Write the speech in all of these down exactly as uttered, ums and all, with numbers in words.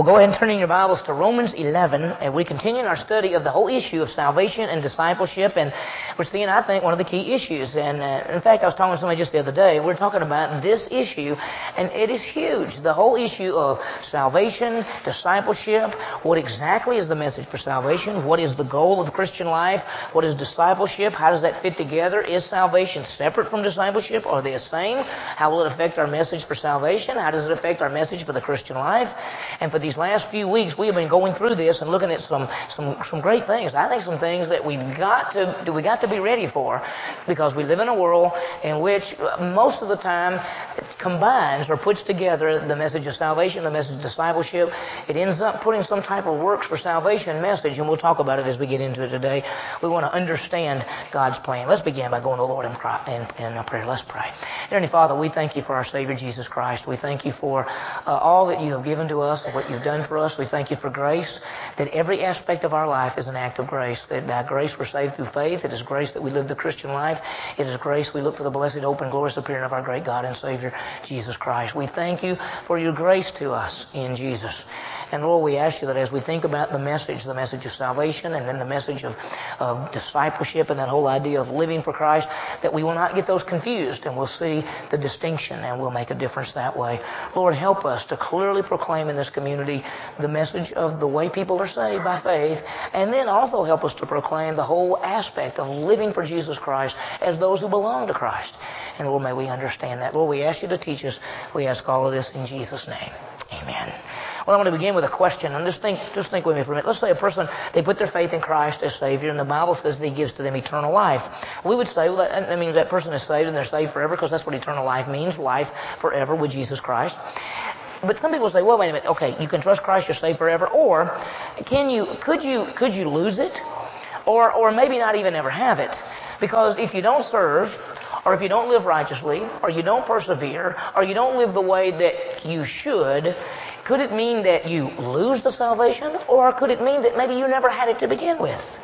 Well, go ahead and turn in your Bibles to Romans eleven, and we're continuing our study of the whole issue of salvation and discipleship, and we're seeing, I think, one of the key issues. And uh, in fact, I was talking to somebody just the other day, we're talking about this issue, and it is huge. The whole issue of salvation, discipleship, what exactly is the message for salvation? What is the goal of Christian life? What is discipleship? How does that fit together? Is salvation separate from discipleship? Are they the same? How will it affect our message for salvation? How does it affect our message for the Christian life? And for these last few weeks, we have been going through this and looking at some some some great things. I think some things that we've got to we got to be ready for, because we live in a world in which most of the time it combines or puts together the message of salvation, the message of discipleship. It ends up putting some type of works for salvation message, and we'll talk about it as we get into it today. We want to understand God's plan. Let's begin by going to the Lord in, in, in prayer. Let's pray. Dear Heavenly Father, we thank you for our Savior Jesus Christ. We thank you for uh, all that you have given to us and what you've done for us. We thank you for grace, that every aspect of our life is an act of grace, that by grace we're saved through faith. It is grace that we live the Christian life. It is grace we look for the blessed hope and glorious appearing of our great God and Savior, Jesus Christ. We thank you for your grace to us in Jesus. And Lord, we ask you that as we think about the message, the message of salvation, and then the message of, of discipleship, and that whole idea of living for Christ, that we will not get those confused, and we'll see the distinction, and we'll make a difference that way. Lord, help us to clearly proclaim in this community the message of the way people are saved by faith, and then also help us to proclaim the whole aspect of living for Jesus Christ as those who belong to Christ. And Lord, may we understand that. Lord, we ask you to teach us. We ask all of this in Jesus' name. Amen. Well, I want to begin with a question, and just think, just think with me for a minute. Let's say a person, they put their faith in Christ as Savior, and the Bible says that He gives to them eternal life. We would say, well, that, that means that person is saved and they're saved forever, because that's what eternal life means, life forever with Jesus Christ. But some people say, well, wait a minute, okay, you can trust Christ, you're saved forever, or can you, could you, could you lose it? Or, or maybe not even ever have it? Because if you don't serve, or if you don't live righteously, or you don't persevere, or you don't live the way that you should, could it mean that you lose the salvation? Or could it mean that maybe you never had it to begin with?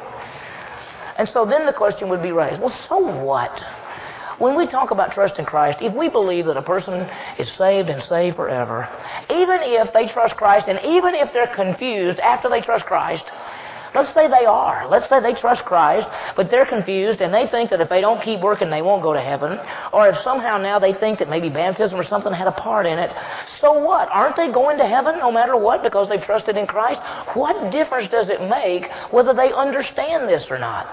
And so then the question would be raised, well, so what? When we talk about trust in Christ, if we believe that a person is saved and saved forever, even if they trust Christ, and even if they're confused after they trust Christ, let's say they are. Let's say they trust Christ, but they're confused and they think that if they don't keep working, they won't go to heaven. Or if somehow now they think that maybe baptism or something had a part in it. So what? Aren't they going to heaven no matter what because they've trusted in Christ? What difference does it make whether they understand this or not?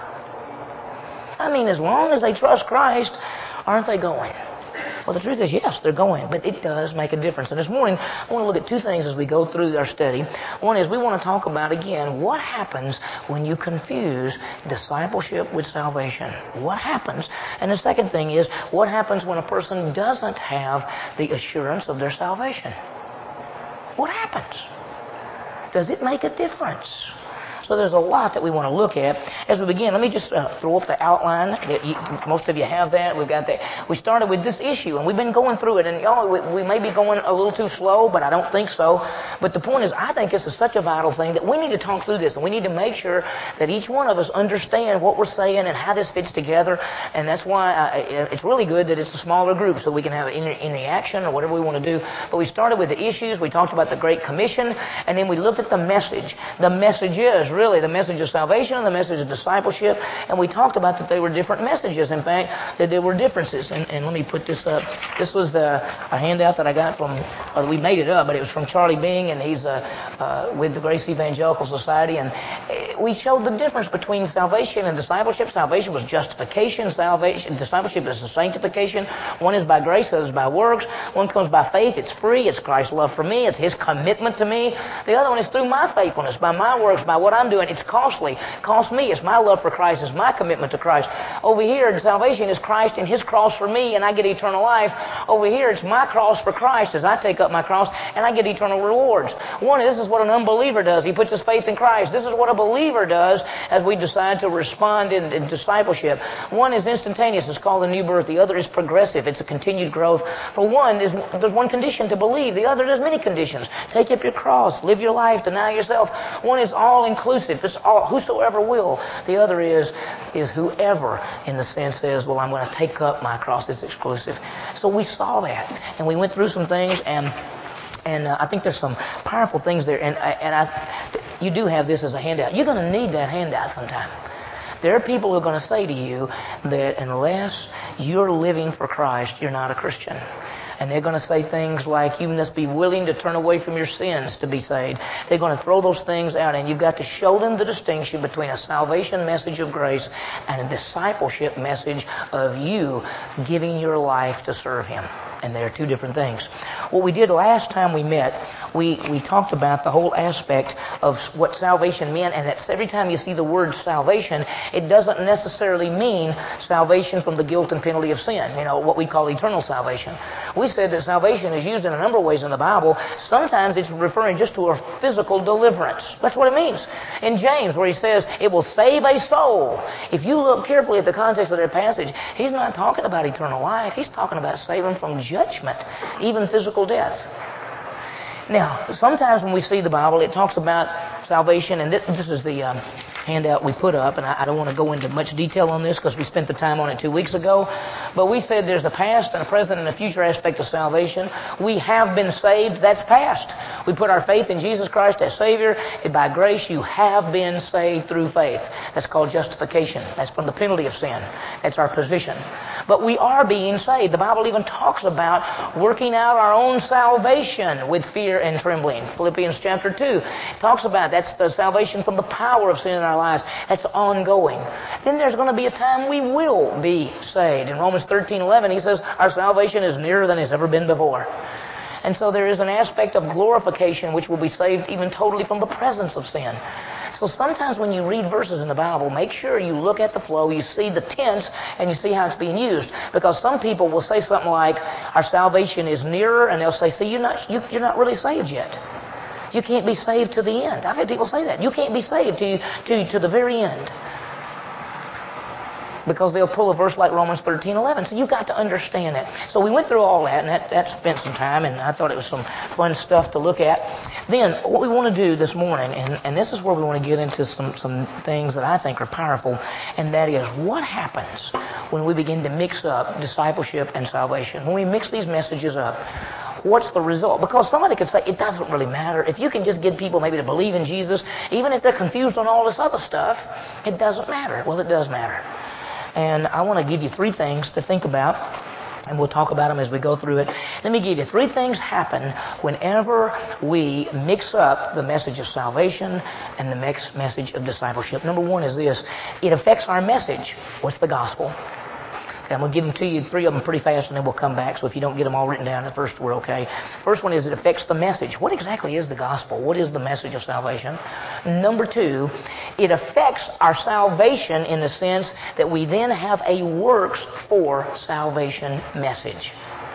I mean, as long as they trust Christ, aren't they going? Well, the truth is, yes, they're going, but it does make a difference. And this morning, I want to look at two things as we go through our study. One is we want to talk about, again, what happens when you confuse discipleship with salvation. What happens? And the second thing is, what happens when a person doesn't have the assurance of their salvation? What happens? Does it make a difference? So there's a lot that we want to look at. As we begin, let me just uh, throw up the outline. That you, most of you have that. We've got that. We started with this issue, and we've been going through it. And y'all, we, we may be going a little too slow, but I don't think so. But the point is, I think this is such a vital thing that we need to talk through this, and we need to make sure that each one of us understand what we're saying and how this fits together. And that's why I, it's really good that it's a smaller group, so we can have in, in reaction or whatever we want to do. But we started with the issues. We talked about the Great Commission, and then we looked at the message. The message is really the message of salvation and the message of discipleship, and we talked about that they were different messages. In fact, that there were differences. And, and let me put this up. This was the a handout that I got from, or we made it up, but it was from Charlie Bing, and he's uh, uh, with the Grace Evangelical Society, and we showed the difference between salvation and discipleship. Salvation was justification. Salvation, discipleship is the sanctification. One is by grace, the other is by works. One comes by faith. It's free. It's Christ's love for me. It's His commitment to me. The other one is through my faithfulness, by my works, by what I'm doing. It's costly. Cost me. It's my love for Christ. It's my commitment to Christ. Over here, salvation is Christ and His cross for me, and I get eternal life. Over here, it's my cross for Christ as I take up my cross, and I get eternal rewards. One, this is what an unbeliever does. He puts his faith in Christ. This is what a believer does as we decide to respond in, in discipleship. One is instantaneous. It's called the new birth. The other is progressive. It's a continued growth. For one, there's, there's one condition to believe. The other, there's many conditions. Take up your cross. Live your life. Deny yourself. One is all-inclusive. It's all, whosoever will. The other is, is whoever, in the sense says, well, I'm going to take up my cross. It's exclusive. So we saw that, and we went through some things, and And uh, I think there's some powerful things there. And, I- and I, you do have this as a handout. You're going to need that handout sometime. There are people who are going to say to you that unless you're living for Christ, you're not a Christian. And they're going to say things like, you must be willing to turn away from your sins to be saved. They're going to throw those things out, and you've got to show them the distinction between a salvation message of grace and a discipleship message of you giving your life to serve Him. And they're two different things. What we did last time we met, we, we talked about the whole aspect of what salvation meant, and that's every time you see the word salvation, it doesn't necessarily mean salvation from the guilt and penalty of sin, you know, what we call eternal salvation. We said that salvation is used in a number of ways in the Bible. Sometimes it's referring just to a physical deliverance. That's what it means. In James, where he says, it will save a soul. If you look carefully at the context of that passage, he's not talking about eternal life. He's talking about saving from judgment, even physical death. Now, sometimes when we see the Bible, it talks about salvation, and this, this is the um, handout we put up, and I, I don't want to go into much detail on this because we spent the time on it two weeks ago, but we said there's a past and a present and a future aspect of salvation. We have been saved. That's past. We put our faith in Jesus Christ as Savior, and by grace you have been saved through faith. That's called justification. That's from the penalty of sin. That's our position. But we are being saved. The Bible even talks about working out our own salvation with fear and trembling. Philippians chapter two talks about that's the salvation from the power of sin in our lives. That's ongoing. Then there's going to be a time we will be saved. In Romans thirteen eleven, he says our salvation is nearer than it's ever been before. And so there is an aspect of glorification which will be saved even totally from the presence of sin. So sometimes when you read verses in the Bible, make sure you look at the flow, you see the tense, and you see how it's being used. Because some people will say something like, our salvation is nearer, and they'll say, see, you're not, you, you're not really saved yet. You can't be saved to the end. I've had people say that. You can't be saved to, to, to the very end. Because they'll pull a verse like Romans thirteen eleven. So you've got to understand that. So we went through all that, and that, that spent some time, and I thought it was some fun stuff to look at. Then what we want to do this morning, and, and this is where we want to get into some, some things that I think are powerful, and that is what happens when we begin to mix up discipleship and salvation. When we mix these messages up, what's the result? Because somebody could say, it doesn't really matter. If you can just get people maybe to believe in Jesus, even if they're confused on all this other stuff, it doesn't matter. Well, it does matter. And I want to give you three things to think about, and we'll talk about them as we go through it. Let me give you three things happen whenever we mix up the message of salvation and the mix message of discipleship. Number one is this. It affects our message. What's the gospel? Okay, I'm going to give them to you, three of them pretty fast, and then we'll come back. So if you don't get them all written down at first, we're okay. First one is it affects the message. What exactly is the gospel? What is the message of salvation? Number two, it affects our salvation in the sense that we then have a works for salvation message.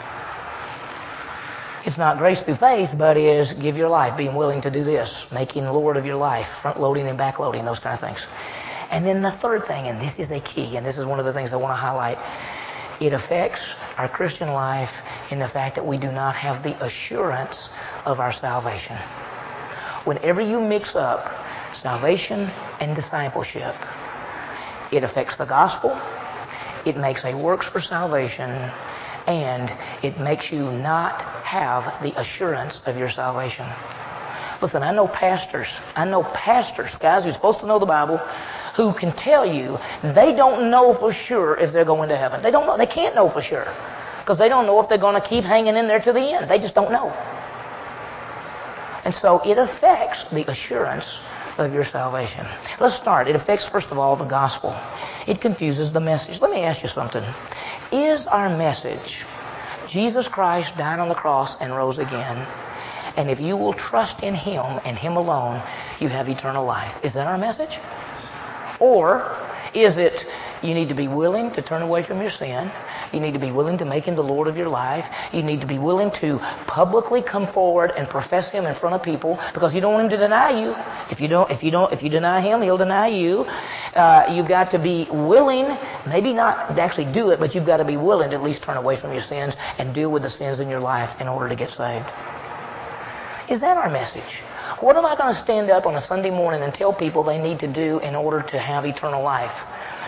It's not grace through faith, but is give your life, being willing to do this, making Lord of your life, front loading and back loading, those kind of things. And then the third thing, and this is a key, and this is one of the things I want to highlight, it affects our Christian life in the fact that we do not have the assurance of our salvation. Whenever you mix up salvation and discipleship, it affects the gospel, it makes a works for salvation, and it makes you not have the assurance of your salvation. Listen, I know pastors, I know pastors, guys who are supposed to know the Bible, who can tell you they don't know for sure if they're going to heaven. They don't know. They can't know for sure because they don't know if they're going to keep hanging in there to the end. They just don't know. And so it affects the assurance of your salvation. Let's start. It affects, first of all, the gospel. It confuses the message. Let me ask you something. Is our message Jesus Christ died on the cross and rose again, and if you will trust in Him and Him alone, you have eternal life? Is that our message? Or is it you need to be willing to turn away from your sin? You need to be willing to make Him the Lord of your life. You need to be willing to publicly come forward and profess Him in front of people because you don't want Him to deny you. If you don't, if you don't, if you deny Him, He'll deny you. Uh, you've got to be willing, maybe not to actually do it, but you've got to be willing to at least turn away from your sins and deal with the sins in your life in order to get saved. Is that our message? What am I going to stand up on a Sunday morning and tell people they need to do in order to have eternal life?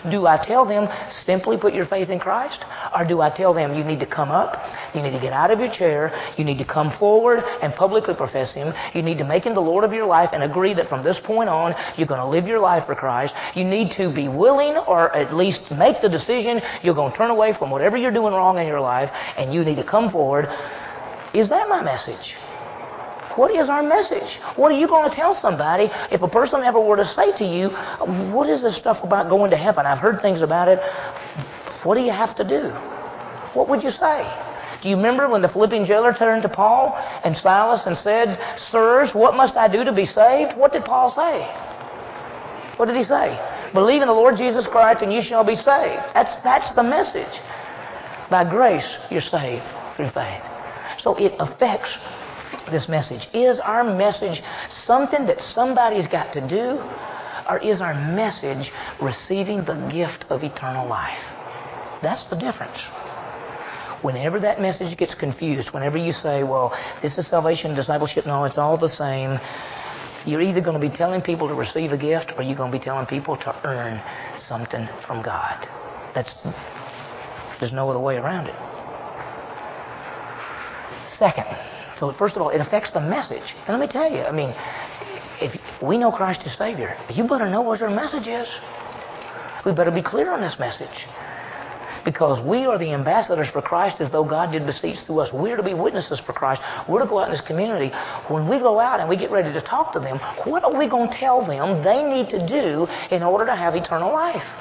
Do I tell them, simply put your faith in Christ? Or do I tell them, you need to come up, you need to get out of your chair, you need to come forward and publicly profess Him, you need to make Him the Lord of your life and agree that from this point on, you're going to live your life for Christ. You need to be willing, or at least make the decision, you're going to turn away from whatever you're doing wrong in your life, and you need to come forward. Is that my message? What is our message? What are you going to tell somebody if a person ever were to say to you, what is this stuff about going to heaven? I've heard things about it. What do you have to do? What would you say? Do you remember when the Philippian jailer turned to Paul and Silas and said, Sirs, what must I do to be saved? What did Paul say? What did he say? Believe in the Lord Jesus Christ and you shall be saved. That's, that's the message. By grace, you're saved through faith. So it affects this message. Is our message something that somebody's got to do, or is our message receiving the gift of eternal life? That's the difference. Whenever that message gets confused, whenever you say, well, this is salvation, discipleship, no, it's all the same, you're either going to be telling people to receive a gift, or you're going to be telling people to earn something from God. That's, there's no other way around it. Second, so first of all, it affects the message. And let me tell you, I mean, if we know Christ is Savior, you better know what our message is. We better be clear on this message. Because we are the ambassadors for Christ as though God did beseech through us. We're to be witnesses for Christ. We're to go out in this community. When we go out and we get ready to talk to them, what are we going to tell them they need to do in order to have eternal life?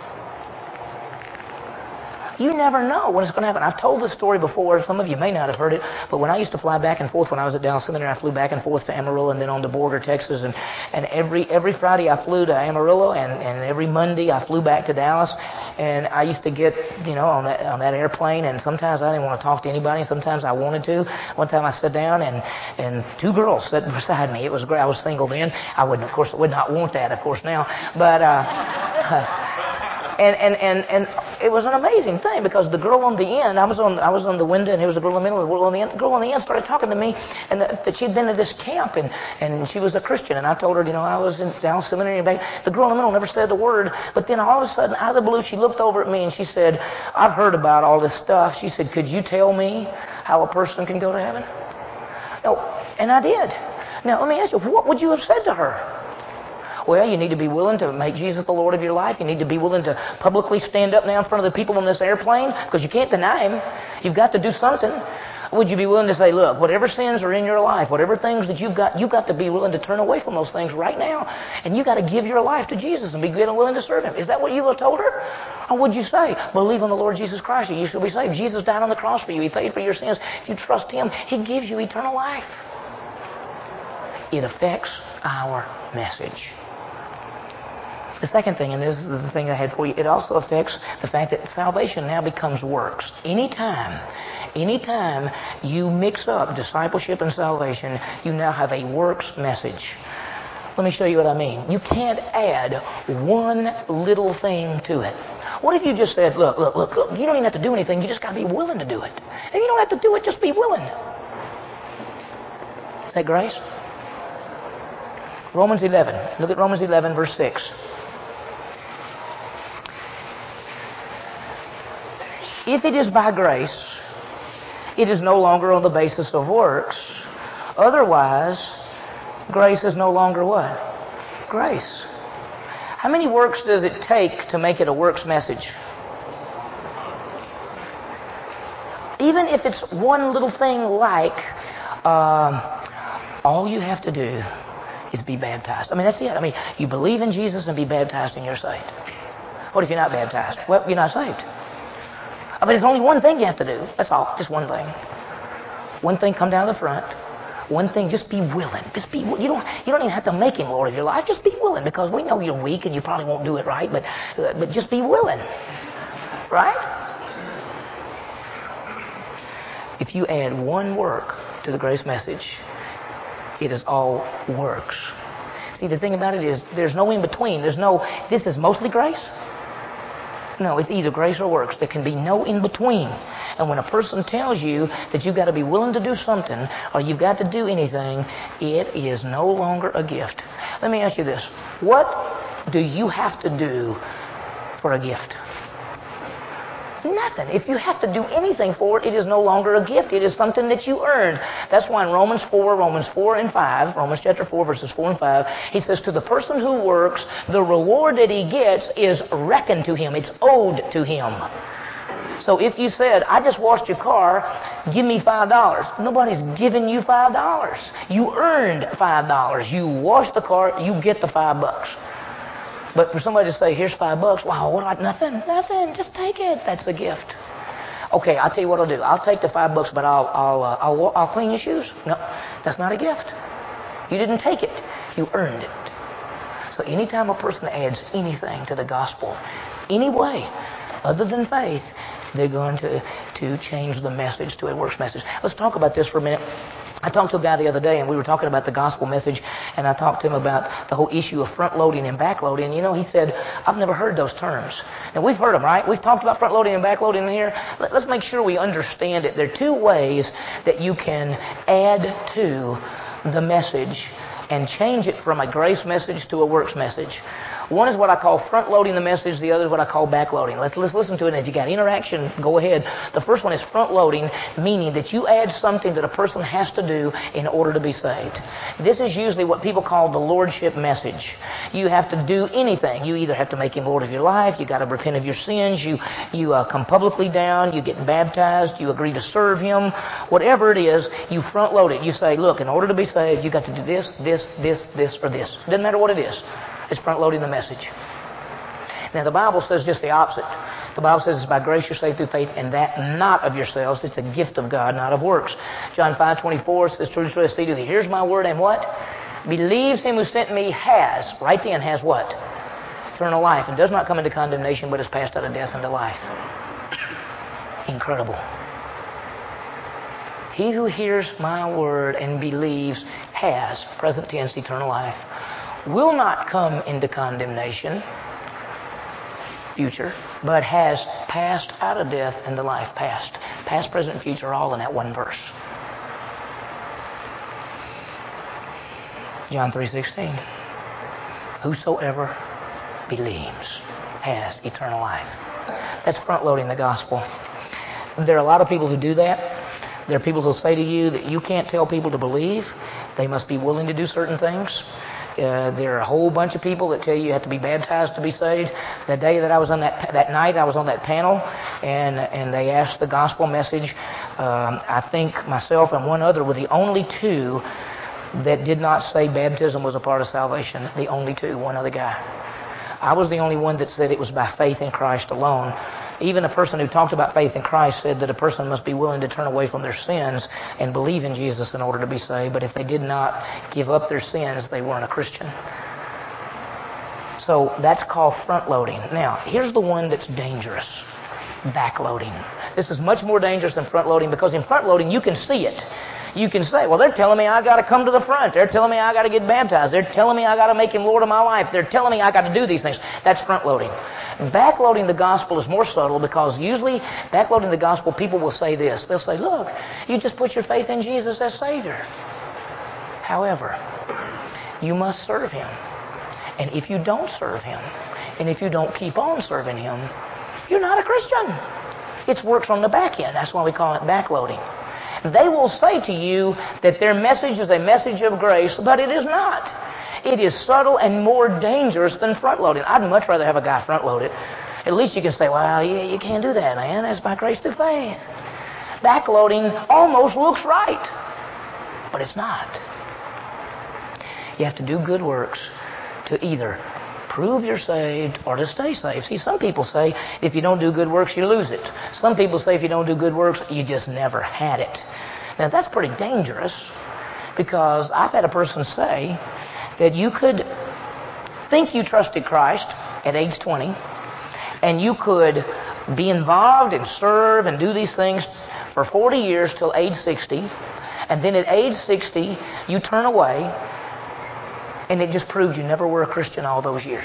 You never know when it's going to happen. I've told this story before. Some of you may not have heard it, but when I used to fly back and forth when I was at Dallas Seminary, I flew back and forth to Amarillo and then on to Borger, Texas. And, and every every Friday I flew to Amarillo, and, and every Monday I flew back to Dallas. And I used to get, you know, on that on that airplane, and sometimes I didn't want to talk to anybody. Sometimes I wanted to. One time I sat down, and, and two girls sat beside me. It was great. I was single then. I wouldn't, of course, would not want that, of course, now. But uh, and and and and. It was an amazing thing, because the girl on the end, I was on I was on the window, and there was a girl in the middle. The girl on the end, the girl on the end started talking to me, and that, that she'd been to this camp, and, and she was a Christian. And I told her, you know, I was in Dallas Seminary. And back. The girl in the middle never said a word, but then all of a sudden, out of the blue, she looked over at me and she said, I've heard about all this stuff. She said, could you tell me how a person can go to heaven? No, and I did. Now, let me ask you, what would you have said to her? Well, you need to be willing to make Jesus the Lord of your life. You need to be willing to publicly stand up now in front of the people on this airplane, because you can't deny Him. You've got to do something. Would you be willing to say, look, whatever sins are in your life, whatever things that you've got, you've got to be willing to turn away from those things right now. And you've got to give your life to Jesus and be willing to serve Him. Is that what you would have told her? Or would you say, believe on the Lord Jesus Christ and you shall be saved? Jesus died on the cross for you. He paid for your sins. If you trust Him, He gives you eternal life. It affects our message. The second thing, and this is the thing I had for you, it also affects the fact that salvation now becomes works. Anytime, anytime you mix up discipleship and salvation, you now have a works message. Let me show you what I mean. You can't add one little thing to it. What if you just said, look, look, look, look, you don't even have to do anything, you just got to be willing to do it. And you don't have to do it, just be willing. Is that grace? Romans eleven. Look at Romans eleven, verse six. If it is by grace, it is no longer on the basis of works. Otherwise, grace is no longer what? Grace. How many works does it take to make it a works message? Even if it's one little thing like, um, all you have to do is be baptized. I mean, that's it. I mean, you believe in Jesus and be baptized and you're saved. What if you're not baptized? Well, you're not saved. I mean, there's only one thing you have to do. That's all. Just one thing. One thing, come down to the front. One thing, just be willing. Just be. You don't. You don't even have to make Him Lord of your life. Just be willing, because we know you're weak and you probably won't do it right. But, uh, but just be willing, right? If you add one work to the grace message, it is all works. See, the thing about it is, there's no in between. There's no. This is mostly grace. No, it's either grace or works. There can be no in between. And when a person tells you that you've got to be willing to do something, or you've got to do anything, it is no longer a gift. Let me ask you this. What do you have to do for a gift? Nothing. If you have to do anything for it, it is no longer a gift. It is something that you earned. That's why in Romans four, Romans four and five, Romans chapter four, verses four and five, he says, to the person who works, the reward that he gets is reckoned to him. It's owed to him. So if you said, I just washed your car, give me five dollars. Nobody's giving you five dollars. You earned five dollars. You washed the car, you get the five bucks. But for somebody to say, here's five bucks, wow, what? I, nothing, nothing, just take it. That's the gift. Okay, I'll tell you what I'll do. I'll take the five bucks, but I'll, I'll, uh, I'll, I'll clean your shoes. No, that's not a gift. You didn't take it. You earned it. So anytime a person adds anything to the gospel, any way other than faith, they're going to, to change the message to a works message. Let's talk about this for a minute. I talked to a guy the other day, and we were talking about the gospel message, and I talked to him about the whole issue of front-loading and back-loading. And, you know, he said, I've never heard those terms. Now, we've heard them, right? We've talked about front-loading and back-loading in here. Let's make sure we understand it. There are two ways that you can add to the message and change it from a grace message to a works message. One is what I call front-loading the message. The other is what I call back-loading. Let's, let's listen to it. And if you got interaction, go ahead. The first one is front-loading, meaning that you add something that a person has to do in order to be saved. This is usually what people call the lordship message. You have to do anything. You either have to make him Lord of your life. You got to repent of your sins. You you uh, come publicly down. You get baptized. You agree to serve him. Whatever it is, you front-load it. You say, look, in order to be saved, you got to do this, this, this, this, or this. Doesn't matter what it is. It's front-loading the message. Now, the Bible says just the opposite. The Bible says it's by grace you're saved through faith, and that not of yourselves. It's a gift of God, not of works. John five twenty-four says, truly, truly, I say to you, here's my word, and what? Believes him who sent me has, right then, has what? Eternal life, and does not come into condemnation, but is passed out of death into life. Incredible. He who hears my word and believes has, present tense, eternal life, will not come into condemnation, future, but has passed out of death into life, past. Past, present, future, all in that one verse. John three sixteen. Whosoever believes has eternal life. That's front-loading the gospel. There are a lot of people who do that. There are people who say to you that you can't tell people to believe. They must be willing to do certain things. Uh, there are a whole bunch of people that tell you you have to be baptized to be saved. The day that I was on that that night, I was on that panel, and and they asked the gospel message. Um, I think myself and one other were the only two that did not say baptism was a part of salvation. The only two, one other guy. I was the only one that said it was by faith in Christ alone. Even a person who talked about faith in Christ said that a person must be willing to turn away from their sins and believe in Jesus in order to be saved. But if they did not give up their sins, they weren't a Christian. So that's called front-loading. Now, here's the one that's dangerous. Back-loading. This is much more dangerous than front-loading, because in front-loading you can see it. You can say, well, they're telling me I got to come to the front. They're telling me I got to get baptized. They're telling me I got to make him Lord of my life. They're telling me I got to do these things. That's front-loading. Backloading the gospel is more subtle, because usually backloading the gospel, people will say this. They'll say, look, you just put your faith in Jesus as Savior. However, you must serve him. And if you don't serve him, and if you don't keep on serving him, you're not a Christian. It's works on the back end. That's why we call it backloading. They will say to you that their message is a message of grace, but it is not. It is subtle and more dangerous than front-loading. I'd much rather have a guy front-load it. At least you can say, well, yeah, you can't do that, man. That's by grace through faith. Backloading almost looks right, but it's not. You have to do good works to either prove you're saved or to stay saved. See, some people say if you don't do good works, you lose it. Some people say if you don't do good works, you just never had it. Now, that's pretty dangerous, because I've had a person say that you could think you trusted Christ at age twenty, and you could be involved and serve and do these things for forty years till age sixty, and then at age sixty, you turn away, and it just proves you never were a Christian all those years.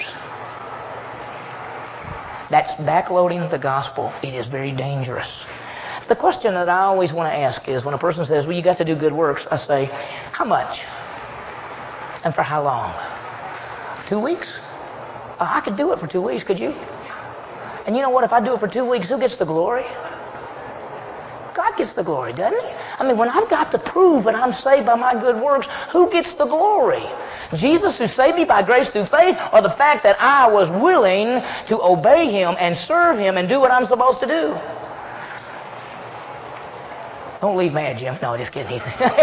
That's backloading the gospel. It is very dangerous. The question that I always want to ask is, when a person says, well, you got to do good works, I say, how much? And for how long? Two weeks? Uh, I could do it for two weeks, could you? And you know what? If I do it for two weeks, who gets the glory? God gets the glory, doesn't he? I mean, when I've got to prove that I'm saved by my good works, who gets the glory? Jesus, who saved me by grace through faith, or the fact that I was willing to obey him and serve him and do what I'm supposed to do? Don't leave mad, Jim. No, just kidding. He's,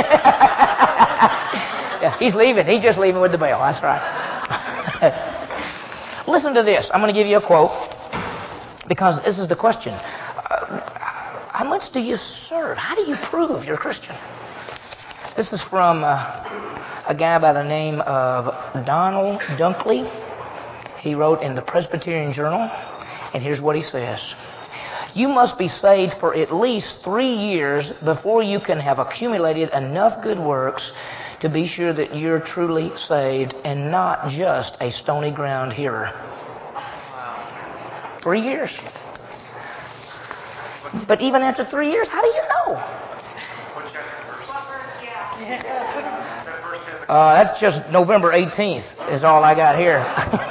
yeah, he's leaving. He's just leaving with the bell. That's right. Listen to this. I'm going to give you a quote because this is the question. Uh, how much do you serve? How do you prove you're a Christian? This is from uh, a guy by the name of Donald Dunkley. He wrote in the Presbyterian Journal, and here's what he says. You must be saved for at least three years before you can have accumulated enough good works to be sure that you're truly saved and not just a stony ground hearer. Three years. But even after three years, how do you know? Uh, that's just November eighteenth is all I got here.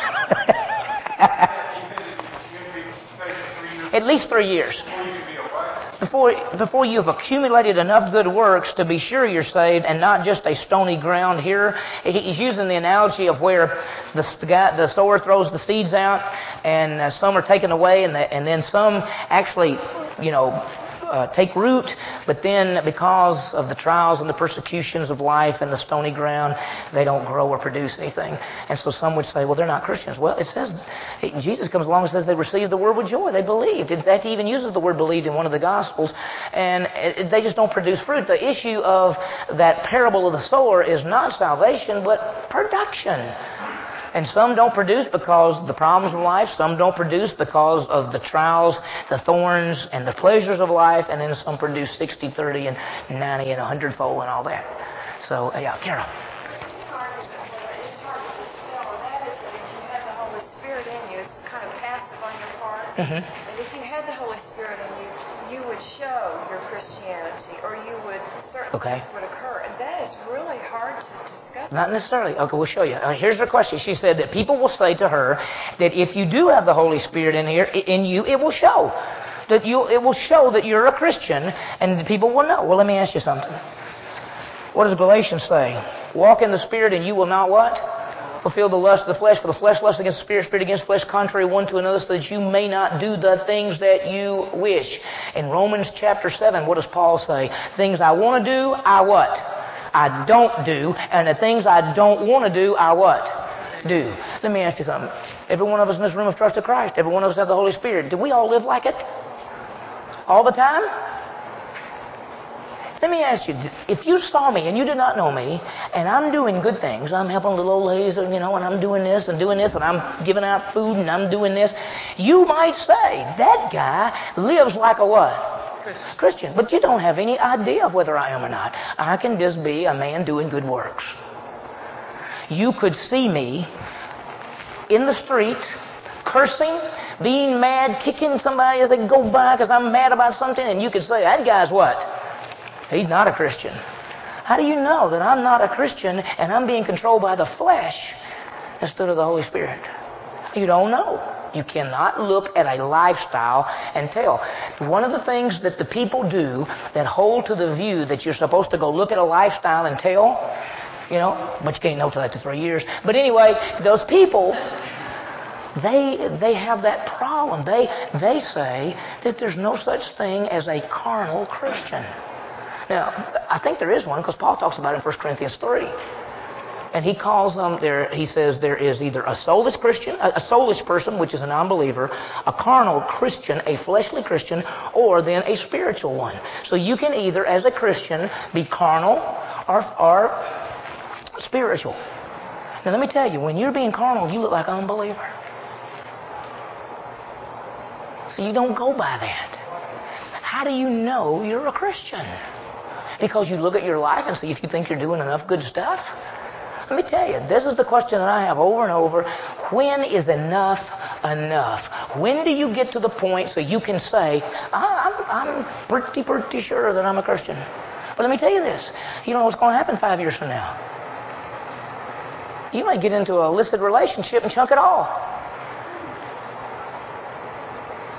At least three years. Before, before you have accumulated enough good works to be sure you're saved and not just a stony ground hearer. He's using the analogy of where the, guy, the sower throws the seeds out and uh, some are taken away and, the, and then some actually, you know, Uh, take root, but then because of the trials and the persecutions of life and the stony ground, they don't grow or produce anything. And so some would say, well, they're not Christians. Well, it says, Jesus comes along and says they received the word with joy. They believed. In fact, he even uses the word believed in one of the Gospels, and it, they just don't produce fruit. The issue of that parable of the sower is not salvation, but production. And some don't produce because of the problems of life. Some don't produce because of the trials, the thorns, and the pleasures of life. And then some produce sixty, thirty, and ninety, and a hundredfold and all that. So, uh, yeah, Carol. It's hard to dispel, and that is that if you have the Holy Spirit in you, it's kind of passive on your part. Mm-hmm. And if you had the Holy Spirit in you, you would show your Christianity, or you would, certain Okay. things would occur. And that is really hard to discuss. Not necessarily. Okay, we'll show you. Uh, here's her question. She said that people will say to her that if you do have the Holy Spirit in here, in you, it will show. That you, it will show that you're a Christian, and people will know. Well, let me ask you something. What does Galatians say? Walk in the Spirit, and you will not what? Fulfill the lust of the flesh, for the flesh lusts against the Spirit, Spirit against flesh, contrary one to another, so that you may not do the things that you wish. In Romans chapter seven, what does Paul say? Things I want to do, I what? I don't do, and the things I don't want to do, I what? Do. Let me ask you something. Every one of us in this room have trusted Christ. Every one of us have the Holy Spirit. Do we all live like it? All the time? Let me ask you, if you saw me and you did not know me, and I'm doing good things, I'm helping little old ladies, you know, and I'm doing this and doing this, and I'm giving out food and I'm doing this, you might say, that guy lives like a what? Christian. But you don't have any idea of whether I am or not. I can just be a man doing good works. You could see me in the street, cursing, being mad, kicking somebody as they go by because I'm mad about something, and you could say, that guy's what? He's not a Christian. How do you know that I'm not a Christian and I'm being controlled by the flesh instead of the Holy Spirit? You don't know. You cannot look at a lifestyle and tell. One of the things that the people do that hold to the view that you're supposed to go look at a lifestyle and tell, you know, but you can't know till after three years. But anyway, those people, they they have that problem. They they say that there's no such thing as a carnal Christian. Now, I think there is one because Paul talks about it in First Corinthians three. And he calls them there, he says there is either a soulless Christian, a, a soulless person, which is a non-believer, a carnal Christian, a fleshly Christian, or then a spiritual one. So you can either, as a Christian, be carnal or, or spiritual. Now let me tell you, when you're being carnal, you look like an unbeliever. So you don't go by that. How do you know you're a Christian? Because you look at your life and see if you think you're doing enough good stuff? Let me tell you, this is the question that I have over and over. When is enough enough? When do you get to the point so you can say, I'm, I'm pretty, pretty sure that I'm a Christian? But let me tell you this. You don't know what's going to happen five years from now. You might get into an illicit relationship and chunk it all.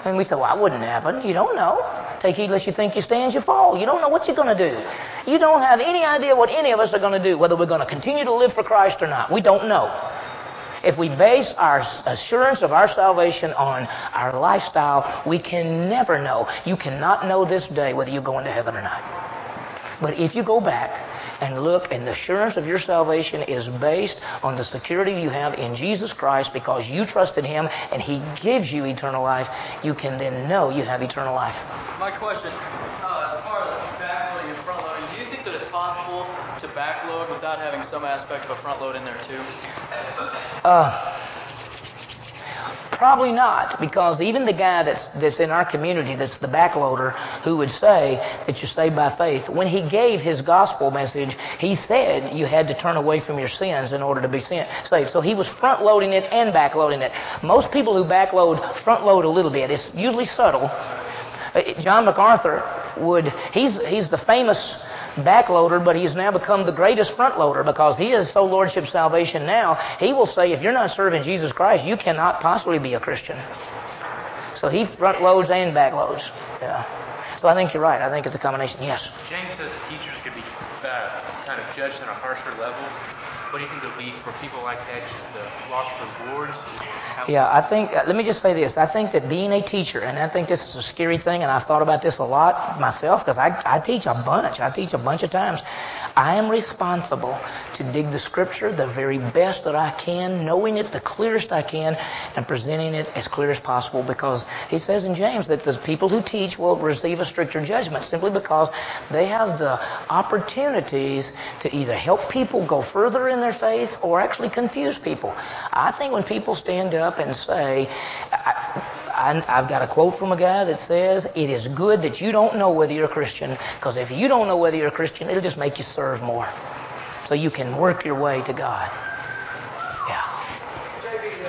And we say, well, that wouldn't happen. You don't know. Take heed lest you think you stand, you fall. You don't know what you're going to do. You don't have any idea what any of us are going to do, whether we're going to continue to live for Christ or not. We don't know. If we base our assurance of our salvation on our lifestyle, we can never know. You cannot know this day whether you're going to heaven or not. But if you go back and look, and the assurance of your salvation is based on the security you have in Jesus Christ because you trusted Him and He gives you eternal life, you can then know you have eternal life. My question, uh, as far as backloading and front loading, do you think that it's possible to backload without having some aspect of a front load in there too? Uh, Probably not, because even the guy that's that's in our community that's the backloader who would say that you're saved by faith, when he gave his gospel message, he said you had to turn away from your sins in order to be saved. So he was front loading it and back loading it. Most people who backload front load a little bit. It's usually subtle. John MacArthur would, he's he's the famous backloader, but he has now become the greatest front loader because he is so Lordship salvation now. He will say, if you're not serving Jesus Christ, you cannot possibly be a Christian. So he front loads and back loads. Yeah. So I think you're right. I think it's a combination. Yes. James says that teachers could be uh, kind of judged on a harsher level. What do you think would be for people like that, just the lost rewards? Yeah, I think, uh, let me just say this. I think that being a teacher, and I think this is a scary thing, and I've thought about this a lot myself because I, I teach a bunch. I teach a bunch of times. I am responsible to dig the Scripture the very best that I can, knowing it the clearest I can, and presenting it as clear as possible because he says in James that the people who teach will receive a stricter judgment simply because they have the opportunities to either help people go further in their faith or actually confuse people. I think when people stand up and say, I, I, I've got a quote from a guy that says, it is good that you don't know whether you're a Christian, because if you don't know whether you're a Christian, it'll just make you serve more. So you can work your way to God. Yeah. J B,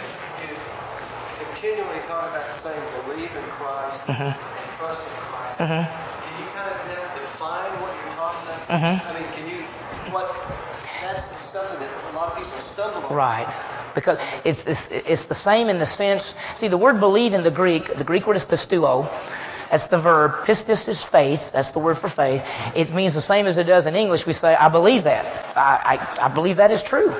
you continually talk about saying believe in Christ Mm-hmm. and trust in Christ. Mm-hmm. Can you kind of now define what you're talking about? Mm-hmm. I mean, can you, what, that's something that a lot of people stumble on. Right. Because it's, it's it's the same in the sense, see, the word believe in the Greek, the Greek word is pisteuo. That's the verb. Pistis is faith. That's the word for faith. It means the same as it does in English. We say, I believe that. I, I, I believe that is true.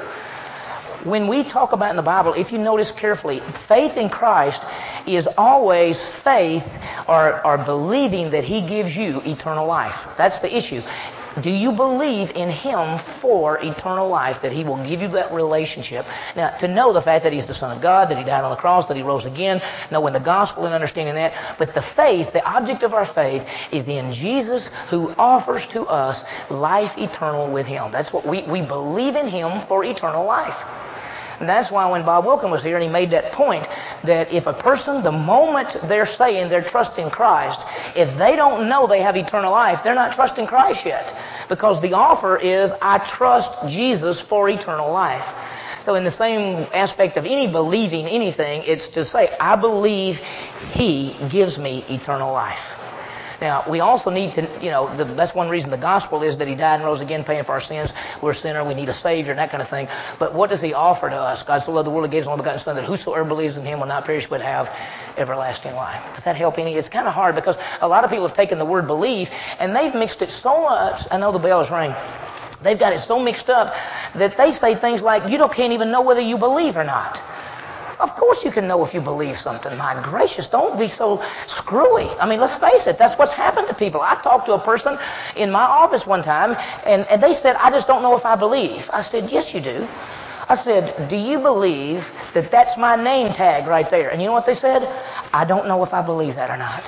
When we talk about in the Bible, if you notice carefully, faith in Christ is always faith or, or believing that He gives you eternal life. That's the issue. Do you believe in Him for eternal life, that He will give you that relationship? Now, to know the fact that He's the Son of God, that He died on the cross, that He rose again, knowing the gospel and understanding that. But the faith, the object of our faith, is in Jesus who offers to us life eternal with Him. That's what we, we believe in Him for eternal life. And that's why when Bob Wilkin was here and he made that point that if a person, the moment they're saying they're trusting Christ, if they don't know they have eternal life, they're not trusting Christ yet. Because the offer is, I trust Jesus for eternal life. So in the same aspect of any believing anything, it's to say, I believe He gives me eternal life. Now, we also need to, you know, the, that's one reason the gospel is that He died and rose again, paying for our sins. We're a sinner, we need a Savior, and that kind of thing. But what does He offer to us? God so loved the world, He gave His only begotten Son, that whosoever believes in Him will not perish but have everlasting life. Does that help any? It's kind of hard because a lot of people have taken the word believe and they've mixed it so much. I know the bell is ringing. They've got it so mixed up that they say things like, you don't, can't even know whether you believe or not. Of course you can know if you believe something. My gracious, don't be so screwy. I mean, let's face it, that's what's happened to people. I've talked to a person in my office one time, and, and they said, I just don't know if I believe. I said, yes, you do. I said, do you believe that that's my name tag right there? And you know what they said? I don't know if I believe that or not.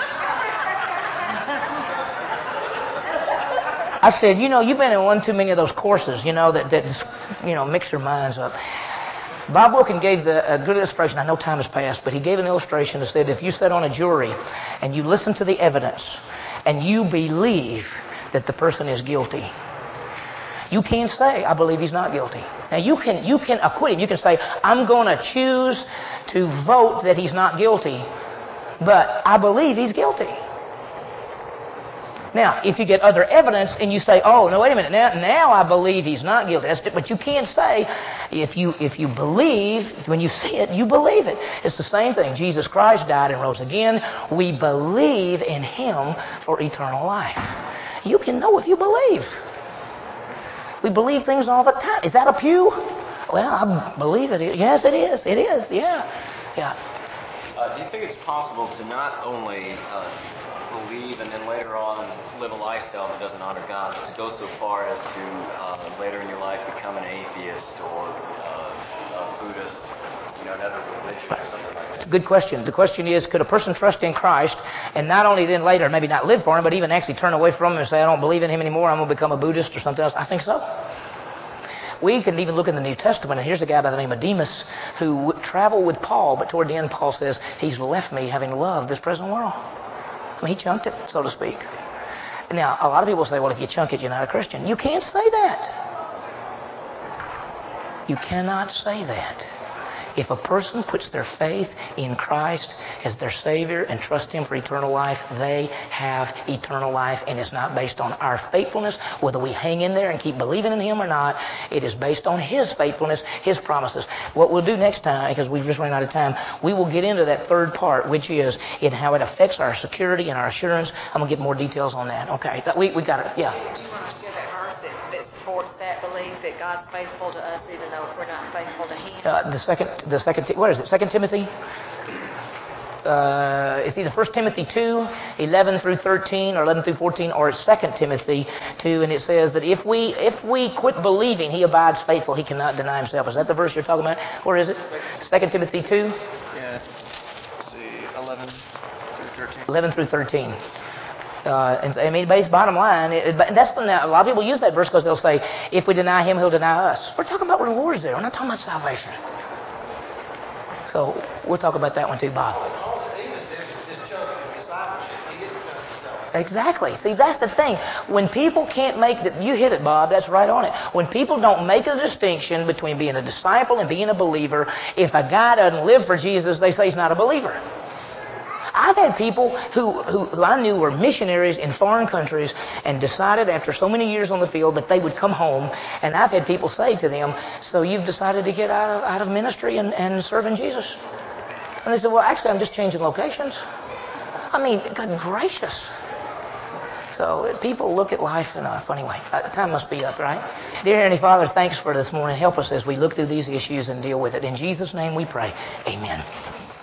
I said, you know, you've been in one too many of those courses, you know, that, that just, you know, mix your minds up. Bob Wilkin gave the, a good illustration. I know time has passed, but he gave an illustration that said if you sat on a jury and you listen to the evidence and you believe that the person is guilty, you can't say, I believe he's not guilty. Now, you can you can acquit him. You can say, I'm going to choose to vote that he's not guilty, but I believe he's guilty. Now, if you get other evidence and you say, oh, no, wait a minute, now, now I believe he's not guilty. That's, but you can't say, if you, if you believe, when you see it, you believe it. It's the same thing. Jesus Christ died and rose again. We believe in him for eternal life. You can know if you believe. We believe things all the time. Is that a pew? Well, I believe it is. Yes, it is. It is. Yeah. Yeah. Uh, do you think it's possible to not only uh, believe and then later on live a lifestyle that doesn't honor God, but to go so far as to uh, later in your life become an atheist or uh, a Buddhist, you know, another religion or something like that? It's a good question. The question is, could a person trust in Christ and not only then later maybe not live for him, but even actually turn away from him and say, I don't believe in him anymore, I'm going to become a Buddhist or something else? I think so. We can even look in the New Testament, and here's a guy by the name of Demas who traveled with Paul, but toward the end Paul says, he's left me having loved this present world. I mean, he chunked it, so to speak. Now, a lot of people say, well, if you chunk it, you're not a Christian. You can't say that. You cannot say that. If a person puts their faith in Christ as their Savior and trust him for eternal life, they have eternal life, and it's not based on our faithfulness, whether we hang in there and keep believing in him or not. It is based on his faithfulness, his promises. What we'll do next time, because we've just run out of time, we will get into that third part, which is in how it affects our security and our assurance. I'm going to get more details on that. Okay, we, we got it. Yeah. Do you want to share that verse that, that supports that belief that God's faithful to us even though if we're not faithful to him? Uh, the second, the second, what is it? Second Timothy. Uh, it's either First Timothy two, eleven through thirteen, or eleven through fourteen, or it's Second Timothy two, and it says that if we if we quit believing, he abides faithful. He cannot deny himself. Is that the verse you're talking about? Where is it? Second Timothy two. Yeah. Let's see, eleven through thirteen. eleven through thirteen. Uh, and I mean, base bottom line, it, but that's the, now, a lot of people use that verse because they'll say, if we deny him, he'll deny us. We're talking about rewards there. We're not talking about salvation. So we'll talk about that one too, Bob. Exactly. See, that's the thing. When people can't make the, you hit it, Bob, that's right on it. When people don't make a distinction between being a disciple and being a believer, if a guy doesn't live for Jesus, they say he's not a believer. I've had people who, who, who I knew were missionaries in foreign countries and decided after so many years on the field that they would come home. And I've had people say to them, so you've decided to get out of, out of ministry and, and serving Jesus? And they said, well, actually, I'm just changing locations. I mean, good gracious. So people look at life in a funny way. Uh, time must be up, right? Dear Heavenly Father, thanks for this morning. Help us as we look through these issues and deal with it. In Jesus' name we pray. Amen.